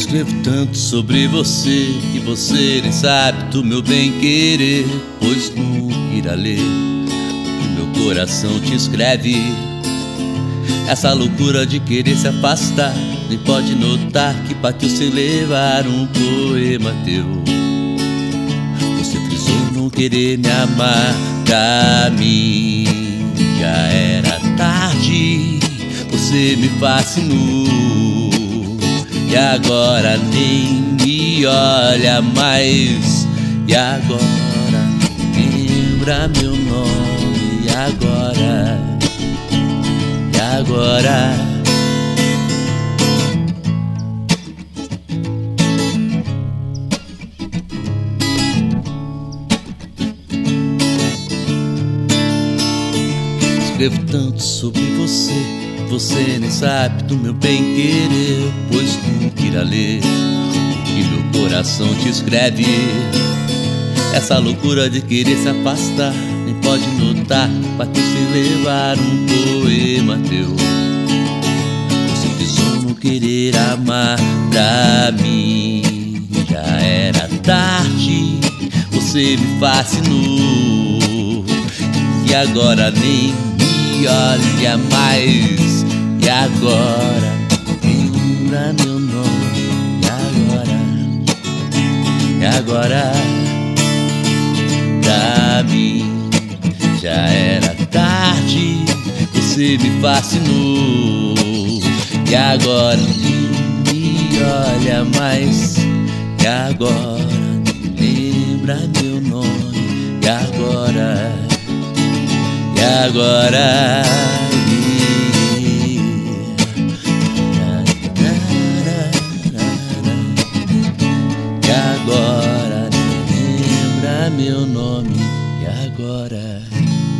Escrevo tanto sobre você que você nem sabe do meu bem-querer, pois nunca irá ler o que meu coração te escreve. Essa loucura de querer se afastar, nem pode notar que partiu sem levar um poema teu. Você frisou não querer me amar, pra mim já era tarde. Você me fascinou e agora nem me olha mais. E agora lembra meu nome. E agora, e agora. Escrevo tanto sobre você, você nem sabe do meu bem-querer, pois nunca irá ler o que meu coração te escreve. Essa loucura de querer se afastar, nem pode notar que partiu sem levar um poema teu. Você precisou não querer amar, pra mim já era tarde. Você me fascinou e agora nem me olha mais. E agora lembra meu nome. E agora pra mim já era tarde. Você me fascinou e agora nem me olha mais. E agora lembra meu nome. E agora, e agora. E agora lembra meu nome. E agora.